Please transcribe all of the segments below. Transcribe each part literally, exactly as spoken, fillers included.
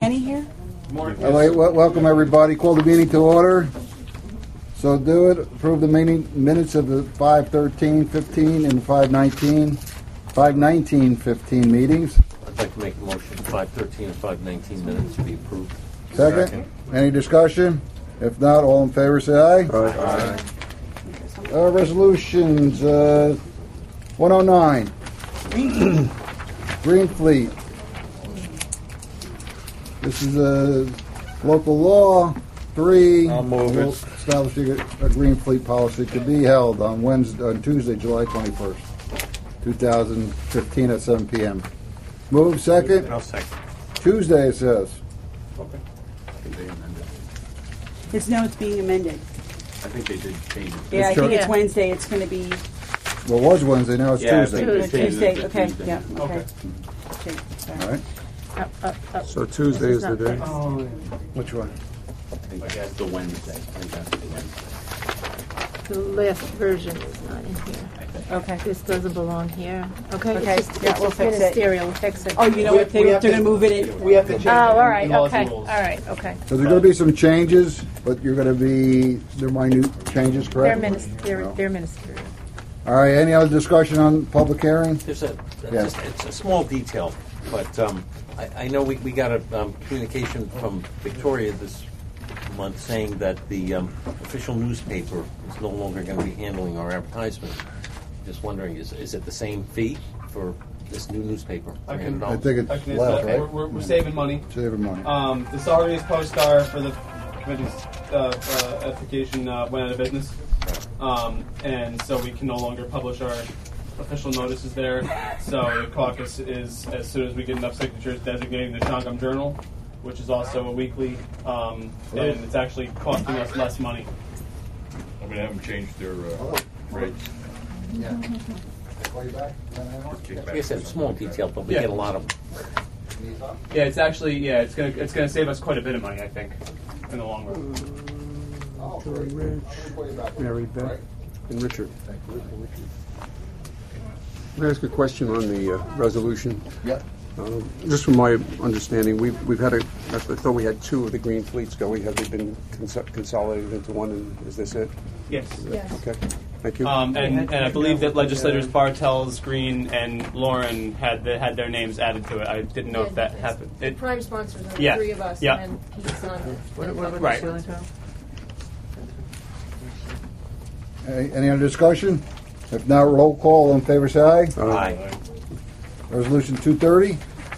Kenny here? Morning. All right, well, welcome everybody. Call the meeting to order. So do it. Approve the meeting minutes of the five thirteen fifteen and five nineteen, five nineteen fifteen meetings. I'd like to make a motion, five thirteen and five nineteen minutes to be approved. Second. Second. Any discussion? If not, all in favor say aye. Aye. Uh, resolutions, uh, one oh nine. Green Fleet. This is a local law, three. I'll move it. Establishing a, a Green Fleet policy to be held on Wednesday, on Tuesday, July twenty-first, two thousand fifteen at seven p m Move second. I'll second. Tuesday it says. Okay. I think they amended. It's now it's being amended. I think they did change it. Yeah, I think Yeah. it's Wednesday. It's going to be Well, it was Wednesday, now it's Yeah, Tuesday. they changed it Tuesday. to Okay, Tuesday. yeah, okay. Okay. Okay, sorry. All right. Up, up, up. So Tuesday This is the not day? fixed. Which one? I think that's the Wednesday. I think that's the Wednesday. The last version is not in here. Okay. This doesn't belong here. Okay, Okay, it's just, yeah, it's we'll just fix it. ministerial. We'll fix it. Oh, you know We- what? They, we they're have going to to- move it in. We have to change Oh, all it right, in laws and okay, all rules. right, okay. So there's going to be some changes, but you're going to be, they're minute changes, They're correct? ministerial. No. They're ministerial. All right, any other discussion on public hearing? There's a, Yeah. just, it's a small detail, but um, I, I know we, we got a um, communication from Victoria this month saying that the um, official newspaper is no longer going to be handling our advertisement. Just wondering, is is it the same fee for this new newspaper? I can- I think it's I can less, answer that. right? We're, we're, we're saving money. Saving money. Um, the Saturdays Post Star for the committee's uh, uh, edification uh, went out of business, um, and so we can no longer publish our official notices there. So the caucus is, as soon as we get enough signatures, designating the Shangam Journal, which is also a weekly, um, and it's actually costing us less money. I mean, they haven't changed their uh, rates. Yeah. Call you back? Like I said, small detail, but we Yeah. get a lot of. Yeah, it's actually yeah, it's gonna it's gonna save us quite a bit of money, I think, in the long run. Joey Rich, Mary Beth, and Richard. Can I ask a question on the uh, resolution? Yeah. Um, Just from my understanding, we've, we've had a, I thought we had two of the green fleets going. Have they been cons- consolidated into one, and is this it? Yes. Yes. Okay, thank you. Um, and, and I believe that legislators Bartels, Green, and Lauren had the, had their names added to it. I didn't know if that It's happened. The It, prime sponsors are the Yeah. three of us, Yeah. and then Pete's on the. What, what about Right. the ceiling tile? Any, any other discussion? If not, roll call. All in favor say aye. Aye. Resolution two thirty.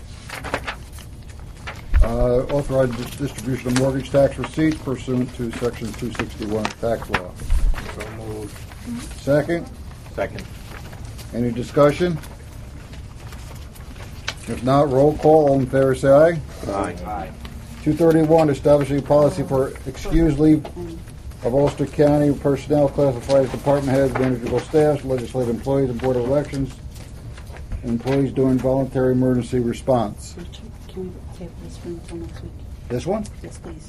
Uh, authorize dis- distribution of mortgage tax receipts pursuant to section two sixty-one tax law. So moved. Second. Second. Any discussion? If not, roll call. All in favor say aye. Aye. two thirty-one, establishing a policy for excused leave of Ulster County personnel classified as department heads, manageable staffs, legislative employees, and board of elections, and employees doing voluntary emergency response. Can we table this for until next week? This one? Yes, please.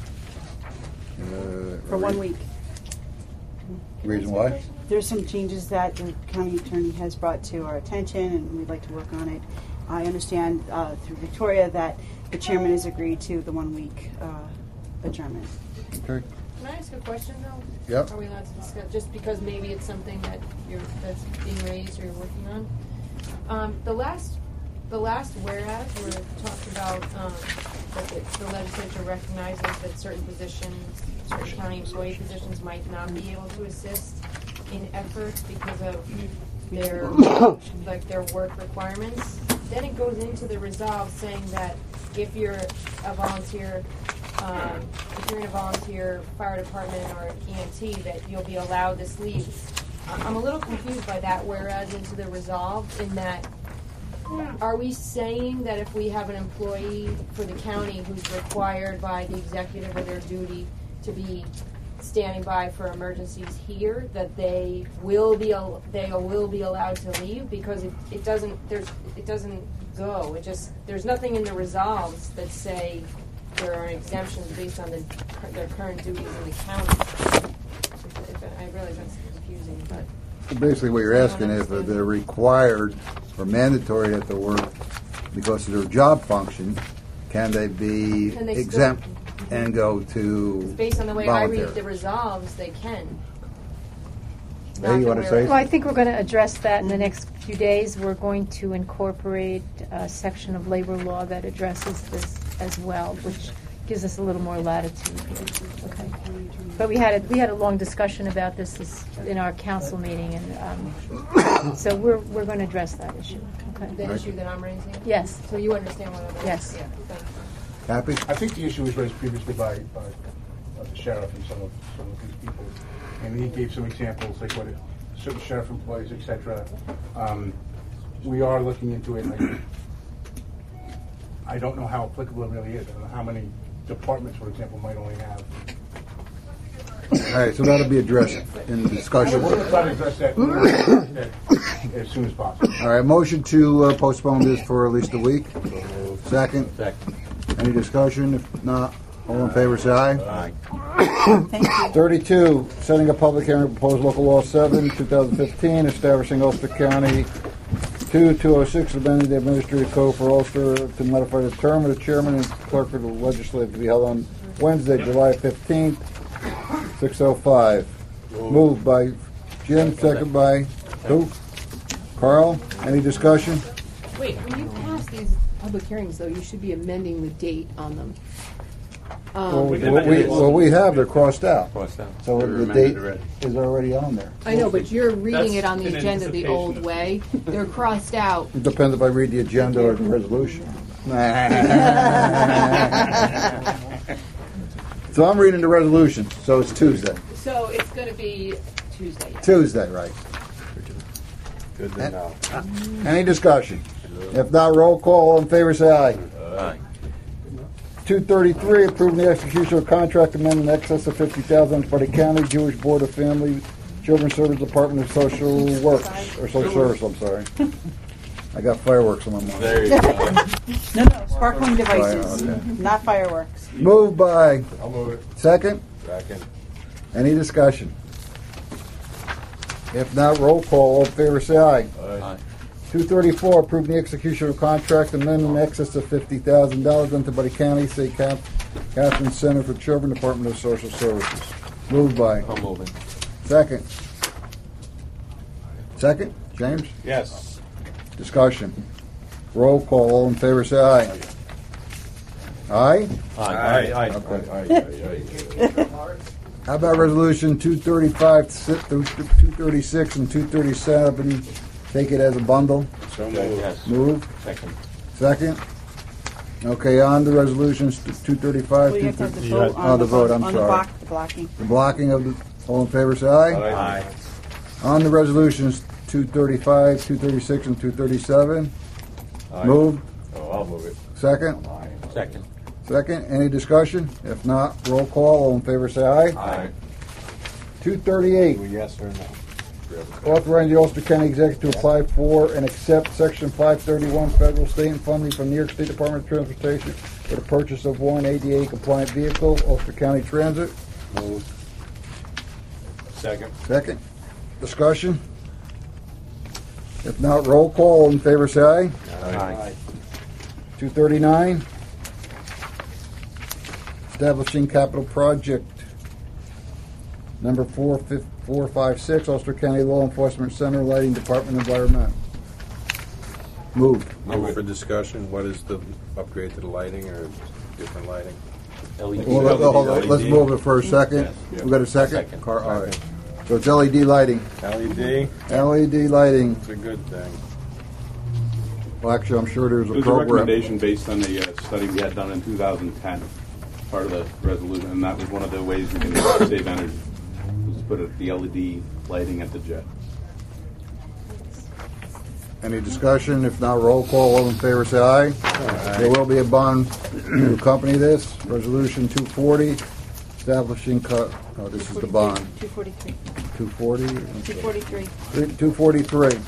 Uh, For one week. Reason why? There's some changes that the county attorney has brought to our attention, and we'd like to work on it. I understand uh, through Victoria that the chairman has agreed to the one-week uh, adjournment. Okay. Can I ask a question though? Yep. Are we allowed to discuss, just because maybe it's something that you're, that's being raised or you're working on? Um, the last, the last whereas, where it talked about, um, that the, the legislature recognizes that certain positions, certain county employee positions might not be able to assist in efforts because of their, like their work requirements. Then it goes into the resolve saying that if you're a volunteer, um, if you're in a volunteer fire department or E M T, that you'll be allowed this leave. I- I'm a little confused by that whereas into the resolve in that, are we saying that if we have an employee for the county who's required by the executive or their duty to be standing by for emergencies here, that they will be al- they will be allowed to leave? Because it, it doesn't there's it doesn't go. It just there's nothing in the resolves that say there are exemptions based on the, their current duties in the county. If, if, I realize that's confusing, but Basically, what you're asking is if they're required or mandatory that they work because of their job function, can they be Can they still- exempt and go to Based on the way I read voluntary? the resolves, they can. Hey, Not you the wanna way- say Well, I think we're going to address that in the next few days. We're going to incorporate a section of labor law that addresses this as well, which gives us a little more latitude. Okay. But we had a, we had a long discussion about this, this in our council meeting, and um, so we're we're going to address that issue. Okay. The issue that I'm raising? Yes. So you understand what I'm raising? Yes. Yeah, thank you. Happy? I think the issue was raised previously by, by uh, the sheriff and some of, some of these people. And he gave some examples, like what it, certain sheriff employees, et cetera. Um, we are looking into it. Like, I don't know how applicable it really is. I don't know how many departments, for example, might only have. All right, so that'll be addressed in the I discussion. would try to address that, that as soon as possible. All right, motion to uh, postpone this for at least a week. Second. Second. Any discussion? If not, all in favor, say aye. Aye. Thank you. thirty-two, setting a public hearing, proposed local law seven, two thousand fifteen, establishing Ulster County two two oh six, amending the administrative code for Ulster to modify the term of the chairman and clerk of the legislature to be held on Wednesday, July fifteenth, six oh five. Moved by Jim, second by who? Carl? Any discussion? Wait, when you pass these public hearings, though, you should be amending the date on them. Well, Um, we, we- well, we have, they're crossed out. Crossed out. So They're the amended date already. is already on there. I know, but you're reading That's it on the in agenda the anticipation old of- way. They're crossed out. It depends if I read the agenda or the resolution. So I'm reading the resolution, so it's Tuesday. So it's going to be Tuesday. yeah. Tuesday, right. Good to know. Any discussion? If not, roll call, all in favor, say aye. Aye. two thirty-three, approving the execution of a contract amendment in excess of fifty thousand dollars for the County Jewish Board of Family Children's Service Department of Social Works, or Social Service, I'm sorry. I got fireworks on my mind. There you go. No, no, sparkling devices, Fire, okay. not fireworks. Moved by, I'll move it. second? Second. Any discussion? If not, roll call, all in favor, say aye. Aye. two thirty-four, approving the execution of a contract amendment in excess of fifty thousand dollars into Buddy County, Saint Catherine Center for Children, Department of Social Services. Moved by. I'll move it. Second. Second? James? Yes. Discussion. Roll call, all in favor, say aye. Aye? Aye. Aye. Okay. How about resolution two thirty-five through two thirty-six and two thirty-seven? Take it as a bundle. So moved. Yes. Move. Second. Second. Okay, on the resolutions, two thirty-five. Well, you have to have the You vote had- on Oh, the vote, I'm on the sorry. block, the blocking. The blocking of the, all in favor, say aye. Aye. On the resolutions, two thirty-five, two thirty-six, and two thirty-seven. Aye. Move. Oh, I'll move it. Second. Second. Second. Any discussion? If not, roll call. All in favor, say aye. Aye. two thirty-eight. Yes or no? Authorizing the Ulster County Executive to apply for and accept Section five thirty-one federal state and funding from New York State Department of Transportation for the purchase of one A D A compliant vehicle, Ulster County Transit. Moved. Second. Second. Discussion? If not, roll call. All in favor, say aye. Aye. two thirty-nine. Establishing capital project number four four five six, Ulster County Law Enforcement Center, Lighting Department, Environment. Moved. Move For it. discussion, what is the upgrade to the lighting or different lighting? L E D. Well, let- hold on, let's move it for a second. Yes. We got a second? Second. Car- all right. So it's L E D lighting. L E D, L E D lighting. it's a good thing. Well, actually, I'm sure there's It a was a program. recommendation based on a uh, study we had done in two thousand ten, part of the resolution, and that was one of the ways we can save energy, was to put it- the L E D lighting at the jet. Any discussion? If not, roll call. All in favor, say aye. There will be a bond to accompany this. Resolution two forty, establishing, co- oh, this is the bond. two forty-three. two forty? two forty-three. two forty-three.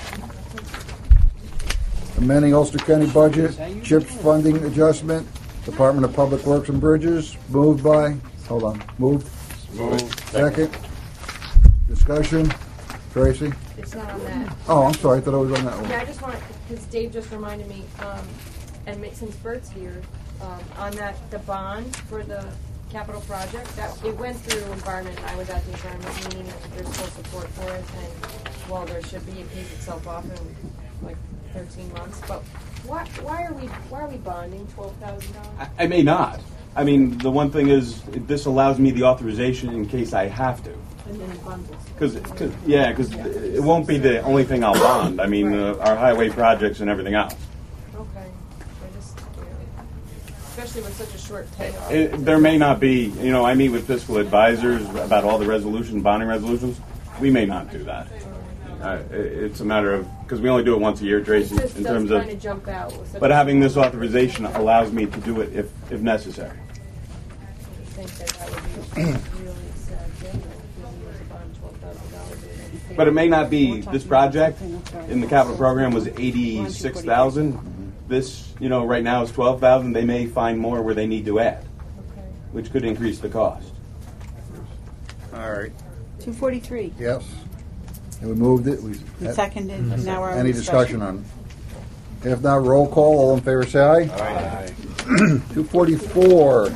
Amending Ulster County budget, CHIPS funding adjustment, Department of Public Works and Bridges, moved by, hold on, moved, Moved. second. Discussion, Tracy? It's not on that. Oh, I'm sorry, I thought it was on that one. Yeah, I just want, because Dave just reminded me, um, and ma- since Bert's here, um, on that, the bond for the capital project, that, it went through environment, I was at the environment meeting, there's full support for it, and while there should be, it pays itself off in like thirteen months, but why, why are we, why are we bonding twelve thousand dollars? I, I may not. I mean, the one thing is, this allows me the authorization in case I have to. And then it bundles. Because, yeah, because it won't be the only thing I'll bond. I mean, uh, our highway projects and everything else. Okay, I just, yeah. Especially with such a short tail. It, there may not be, you know, I meet with fiscal advisors about all the resolution, bonding resolutions. We may not do that. Uh, it, it's a matter of, because we only do it once a year, Tracy, It just in does terms of. kind of jump out with such But a- having this authorization allows me to do it if, if necessary. I think that that would be really sad thing, if we was to bond twelve thousand dollars. But it may not be, this project in the capital program was eighty-six thousand. This, you know, right now is twelve thousand. They may find more where they need to add, which could increase the cost. All right. Two forty-three. Yes. And we moved it. We We seconded, and now we're on Any discussion on it? If not, roll call. All in favor, say aye. Aye. two forty-four.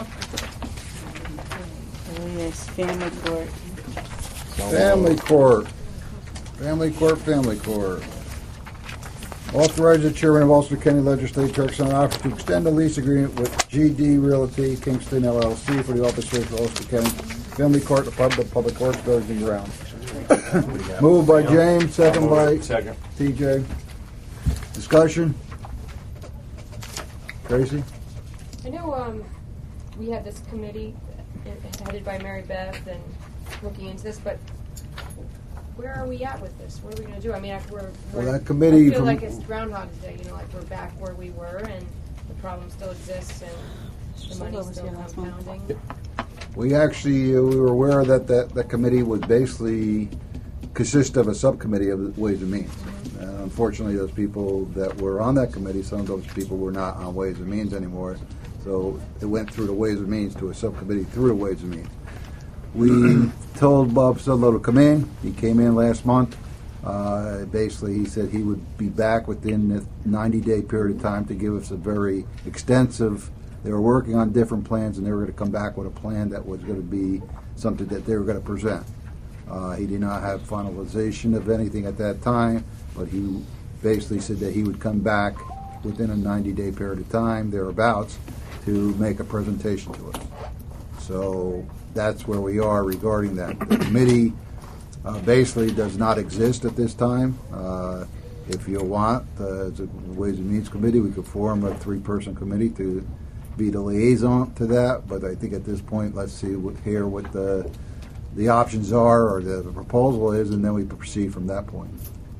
Oh, yes, family court. Family court. Family court, family court. Authorize the chairman of Ulster County Legislature to offer to extend the lease agreement with G D Realty Kingston L L C for the office space for Ulster County Family Court, the public, public works buildings and grounds. Moved by James, second by Second. T J. Discussion? Tracy? I know um, we had this committee uh, headed by Mary Beth and looking into this, but where are we at with this? What are we going to do? I mean, I, we're, we're, Well, that committee I feel from- like it's Groundhog's Day, you know, like we're back where we were and the problem still exists and the Silva money's was still here last month. compounding. We actually, uh, we were aware that that, that committee would basically consist of a subcommittee of Ways and Means. Uh, unfortunately, those people that were on that committee, some of those people were not on Ways and Means anymore. So it went through the Ways and Means to a subcommittee through the Ways and Means. We told Bob Sudlow to come in. He came in last month. Uh, basically, he said he would be back within the ninety-day period of time to give us a very extensive. They were working on different plans, and they were going to come back with a plan that was going to be something that they were going to present. Uh, he did not have finalization of anything at that time, but he basically said that he would come back within a ninety-day period of time, thereabouts, to make a presentation to us. So that's where we are regarding that. The committee uh, basically does not exist at this time. Uh, if you want, uh, as a Ways and Means Committee, we could form a three-person committee to be the liaison to that, but I think at this point, let's see, what, hear what the the options are or the, the proposal is, and then we proceed from that point.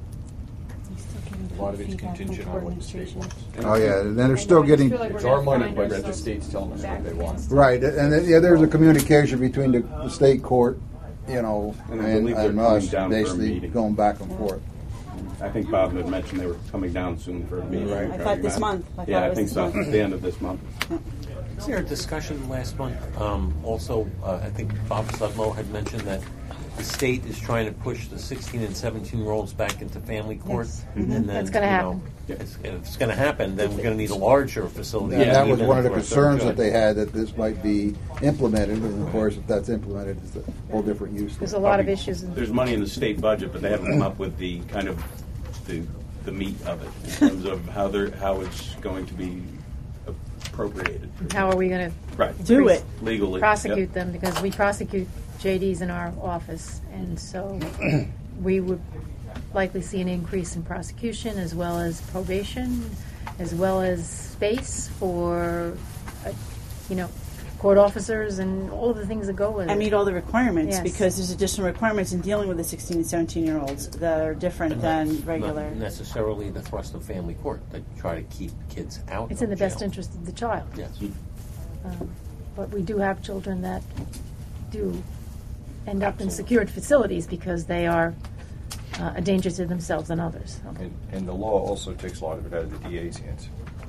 A lot of it's contingent on what the state wants. Oh, yeah, and then they're still getting... It's our money, but the state's telling us what they want. Right, and then, yeah, there's a communication between the, the state court, you know, And I and, believe they're and coming us, down for a basically meeting. going back and forth. I think Bob had mentioned they were coming down soon for a meeting. Right. I thought this month. I thought Yeah, it I was think this so. month. At the end of this month. Was there a discussion last month? Um, also, uh, I think Bob Sudlow had mentioned that the state is trying to push the sixteen and seventeen-year-olds back into family court. Yes. And then, That's gonna you happen. know, It's, if it's going to happen, then we're going to need a larger facility. And that was even one of the for a concerns third that they had, that this might be implemented, and of course, if that's implemented, it's a whole different use. There's a lot of issues. in- There's money in the state budget, but they haven't come up with the kind of the, the meat of it in terms of how they're how it's going to be appropriated. How are we going to Right. Do it. Legally. prosecute Yep. them? Because we prosecute J Ds in our office, and so we would likely see an increase in prosecution as well as probation, as well as space for, uh, you know, court officers and all the things that go with it. And meet all the requirements, Yes. because there's additional requirements in dealing with the sixteen and seventeen-year-olds that are different And than that's regular. Not necessarily the thrust of family court. They try to keep kids out. It's in the of best jail. interest of the child. Yes. Um, but we do have children that do end up in secured facilities because they are uh, a danger to themselves and others. And, and the law also takes a lot of it out of the D A's hands.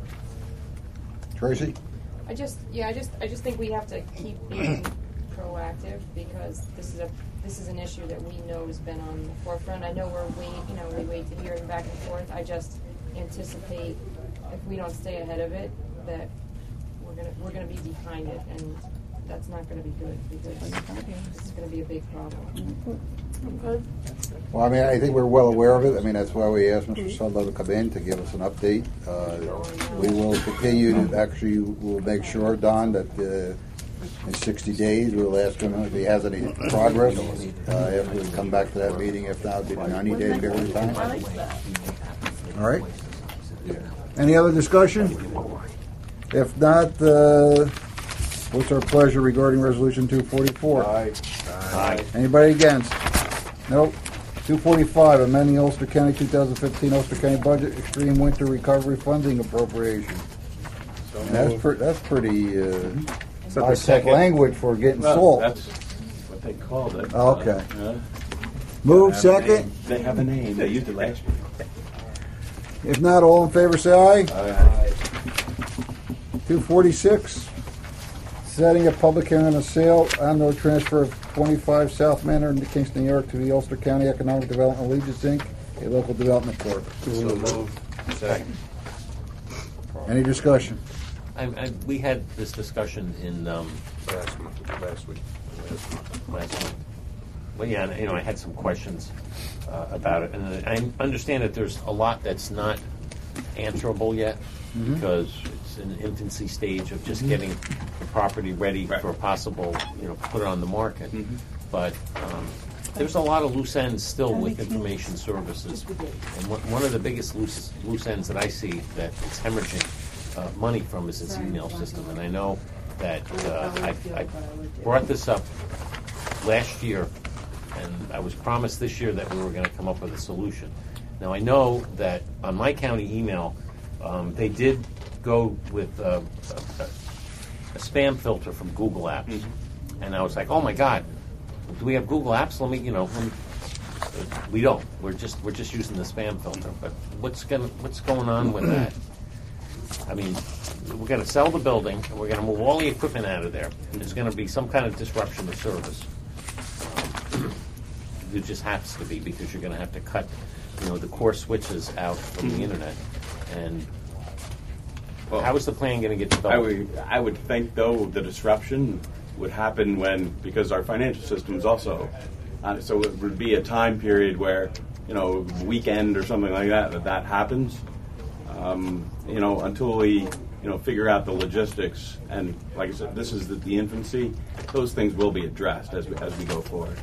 Tracy? I just, yeah, I just, I just think we have to keep being proactive, because this is a, this is an issue that we know has been on the forefront. I know we're wait, you know, we wait to hear them back and forth. I just anticipate if we don't stay ahead of it, that gonna, we're gonna be behind it, and that's not gonna be good, because it's gonna be a big problem. Okay. Well, I mean, I think we're well aware of it. I mean, that's why we asked Mister Sudlow to come in to give us an update. Uh, we will continue to, actually, we'll make sure, Don, that uh, in sixty days, we'll ask him if he has any progress. Uh, after we come back to that meeting, if not, it'll be ninety day period of time. All right? Any other discussion? If not, uh, what's our pleasure regarding Resolution two forty-four? Aye. Aye. Anybody against? Nope. two forty-five, amending Ulster County two thousand fifteen Ulster County Budget Extreme Winter Recovery Funding Appropriation. And that's, pre- that's pretty uh, high-tech language for getting Well, salt. that's what they called it. Okay. Uh, Move they have a second. name. They have a name. They used it last year. If not, all in favor say aye. Aye. two forty-six, setting a public hearing on a sale on no transfer of twenty-five South Manor into Kingston, New York to the Ulster County Economic Development Allegiance, Incorporated, a local development corp. So moved. Second. Any discussion? I, I, we had this discussion in um, Last week, last week. last week. Well, yeah, and, you know, I had some questions uh, about it, and I understand that there's a lot that's not answerable yet Mhm. because it's in the infancy stage of just getting the property ready Right. for a possible, you know, put it on the market. Mhm. But um, there's a lot of loose ends still with information services, and one, one of the biggest loose loose ends that I see that it's hemorrhaging uh, money from is its email system, and I know that uh, I, I brought this up last year, and I was promised this year that we were going to come up with a solution. Now I know that on my county email, um, they did go with uh, a, a, a spam filter from Google Apps, Mm-hmm. and I was like, oh my God, do we have Google Apps? Let me, you know, let me, we don't. We're just we're just using the spam filter. But what's going what's going on with that? I mean, we're going to sell the building, and we're going to move all the equipment out of there. And there's going to be some kind of disruption of service. It just has to be, because you're going to have to cut, you know, the core switches out from the internet. And Well, how is the plan going to get I developed? would, I would think, though, the disruption would happen when, because our financial system is also, uh, so it would be a time period where, you know, weekend or something like that, that that happens. Um, you know, until we, you know, figure out the logistics, and like I said, this is the, the infancy. Those things will be addressed as we as we go forward.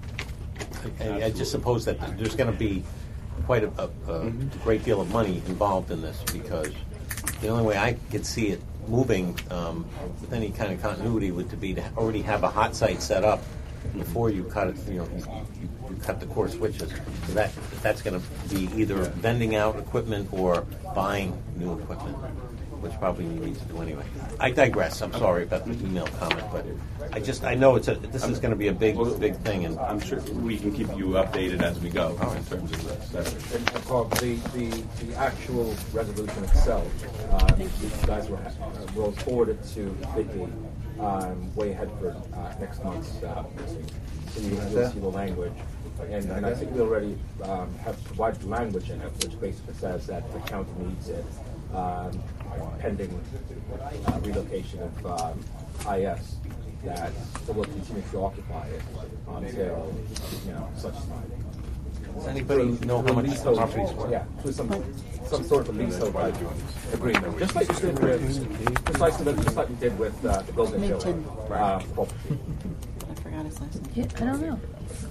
I, I just suppose that there's going to be quite a, a, a Mm-hmm. great deal of money involved in this, because the only way I could see it moving um, with any kind of continuity would to be to already have a hot site set up before you cut it. You know, you, you, you cut the core switches. So that that's going to be either vending out equipment or buying new equipment, which probably you need to do anyway. I digress. I'm sorry about the email comment, but I just I know it's a this is going to be a big big thing, and I'm sure we can keep you updated as we go in terms of this. That's- And, and Paul, the, the, the actual resolution itself, uh, you guys will, have, uh, will forward it to Vicky um, way ahead for uh, next month's uh, meeting. So you will see the language. And, and I think we already um, have provided the language in it, which basically says that the county needs it um, pending uh, relocation of um, I S, that they will continue to occupy it until, you know, such time. does anybody know how much the property's worth? Yeah, through some some sort of a leasehold type agreement, just like you did with, just like just like you did with uh, the Golden Hill uh, property. I forgot his last name. Yeah, I don't know.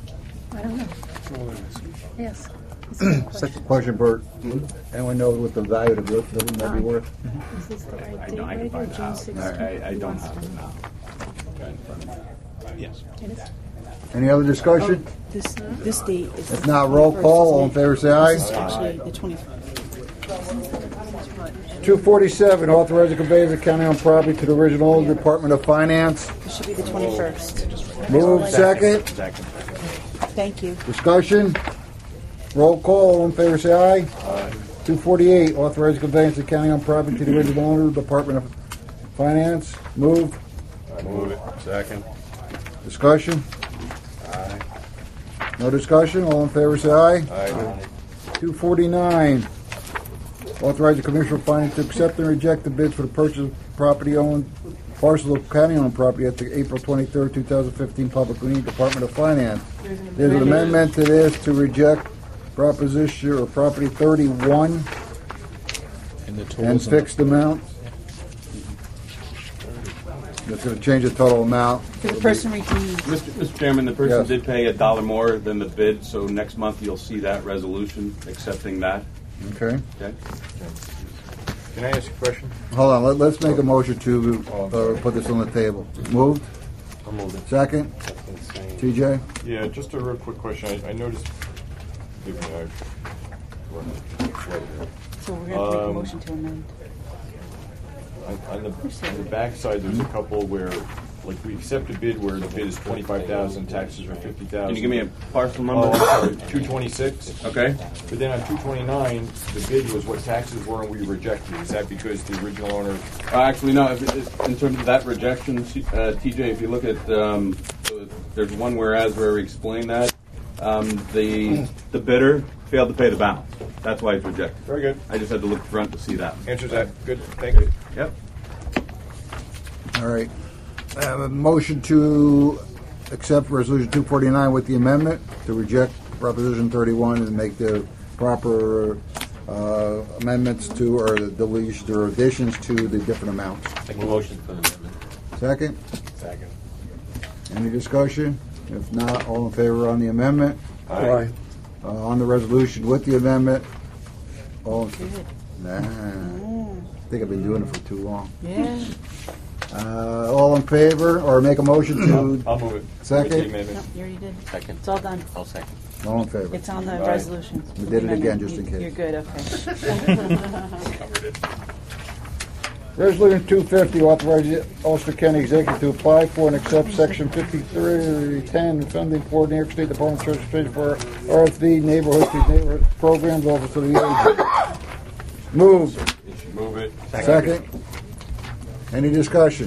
I don't know. Yes. Such a question, Bert. Anyone know what the value of the building might be worth? Is this the right I, date know, I can right here, find June out. sixteenth? I, I, I don't have it now. Okay, in front of me. Yes. It is? Any other discussion? This, this date is. If not, roll call. All in favor, say aye. This is actually the twenty-first. two forty-seven, authorizing conveyance of county-owned property to the original Department of Finance. It should be the twenty-first. Move second. Second. Thank you. Discussion. Roll call. All in favor, say aye. two forty-eight, authorizing conveyance of county-owned property to the original owner, Department of Finance. Move. I move it. Second. Discussion. Aye. No discussion. All in favor, say aye. Aye. two forty-nine, Authorize the Commissioner of Finance to accept and reject the bids for the purchase of property owned, parcel of county-owned property at the April twenty-third, two thousand fifteen Public Meeting, Department of Finance. There's an amendment to this to reject proposition or property thirty-one And the and totals. fixed amount. That's going to change the total amount. For the person redeemed. Mister Mister Chairman, the person Yes. did pay a dollar more than the bid, so next month you'll see that resolution accepting that. Okay. Okay? Can I ask a question? Hold on, let, let's make a motion to uh, put this on the table. Moved? I'll move it. Second? T J? Yeah, just a real quick question. I, I noticed. Maybe I So we're going to make a Um, motion to amend. on, on the on the back side, there's a couple where, like, we accept a bid where the bid is twenty-five thousand, taxes are fifty thousand. Can you give me a parcel number? Oh, I'm sorry, two twenty-six. Okay. But then on two twenty-nine, the bid was what taxes were, and we rejected. Is that because the original owner? Uh, actually, no. If, if, in terms of that rejection, uh, T J, if you look at, um, there's one whereas where we explain that um, the the bidder failed to pay the balance. That's why it's rejected. Very good. I just had to look front to see that. Answers that. Good. Thank you. Yep. All right. I have a motion to accept Resolution two forty-nine with the amendment to reject Proposition thirty-one and make the proper uh, amendments to, or the deletions or additions to the different amounts. Make a motion for the amendment. Second? Second. Any discussion? If not, all in favor on the amendment? Aye. Uh, on the resolution with the amendment? All in Good. Nah. I think I've been doing it for too long. Yeah. Uh, all in favor, or make a motion to? I'll move it. Second? With the amendment. No, you already did. Second. It's all done. I'll second. All in favor. It's on the Aye. resolution. We did it again, just in case. You're good, okay. Covered it. Resolution two fifty, authorizing Ulster County Executive to apply for and accept Section fifty-three ten funding for New York State Department of Transportation for R F V Neighborhood to Neighborhood Programs Office of the Aging. Moved. Move it. Second. Any discussion?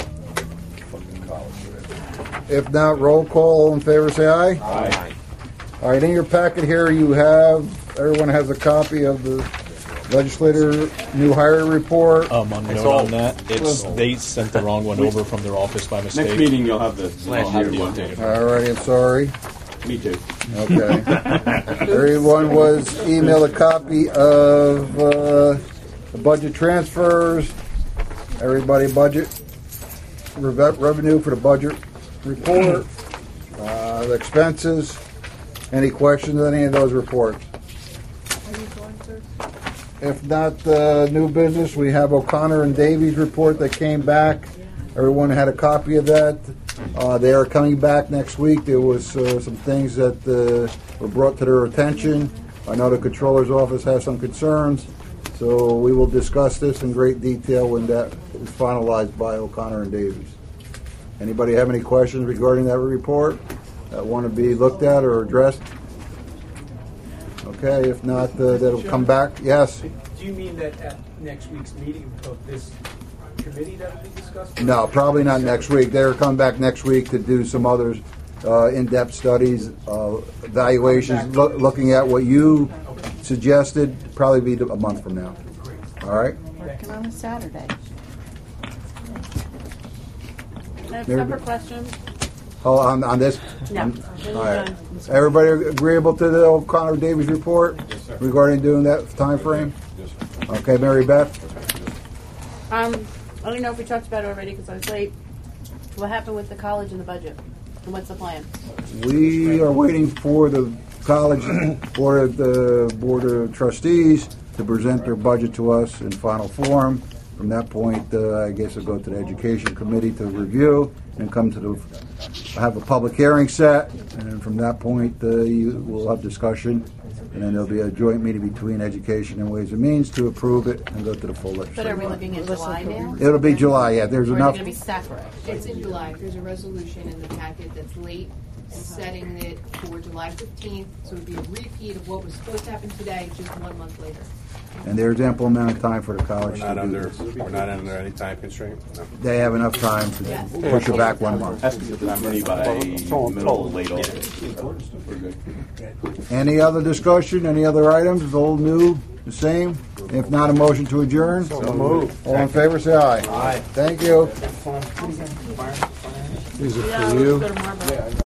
If not, roll call. All in favor, say aye. Aye. All right, in your packet here, you have, everyone has a copy of the legislator new hire report. Um, on It's note all- on that, it's they sent the wrong one over from their office by mistake. Next meeting, you'll have the I'll last have year the one. updated. All right, I'm sorry. Me too. Okay. Everyone was emailed a copy of uh, the budget transfers, everybody budget, reve- revenue for the budget report, uh, the expenses. Any questions on any of those reports? If not, uh, new business, we have O'Connor and Davies report that came back. Everyone had a copy of that. Uh, they are coming back next week. There was uh, some things that uh, were brought to their attention. I know the controller's office has some concerns, so we will discuss this in great detail when that is finalized by O'Connor and Davies. Anybody have any questions regarding that report that want to be looked at or addressed? Okay, if not, uh, that'll come back. Yes? Do you mean that at next week's meeting of this committee that will be discussed? No, probably not next week. They're coming back next week to do some others, uh, in-depth studies, uh, evaluations, loo- looking at what you suggested, probably be a month from now. All right? Working on a Saturday. I have Mary separate Beth? questions. Oh, on, on this? No. On- All right. Everybody agreeable to the O'Connor Davies report regarding doing that time frame? Okay, Mary Beth? Um, I don't know if we talked about it already because I was late. What happened with the college and the budget? And what's the plan? We are waiting for the college board of the board of trustees to present their budget to us in final form. From that point, uh, I guess it'll go to the education committee to review and come to the have a public hearing set. And from that point, uh, you will have discussion, and then there'll be a joint meeting between education and Ways and Means to approve it and go to the full But are legislature. we looking at July now? It'll be July. Yeah, there's Or enough. is it going to be separate? It's in July. There's a resolution in the packet that's late, setting it for July fifteenth. So it would be a repeat of what was supposed to happen today, just one month later. And there's ample amount of time for the We're college not to do under, this. we're not under any time constraint? No. They have enough time to Yes. push it back one month. Has to be done ready by middle of late August. We're good. Any other discussion, any other items, old, new, the same? If not, a motion to adjourn? So moved. All in favor, say aye. Aye. Thank you. These are Yeah, for let's you. go to Marlboro.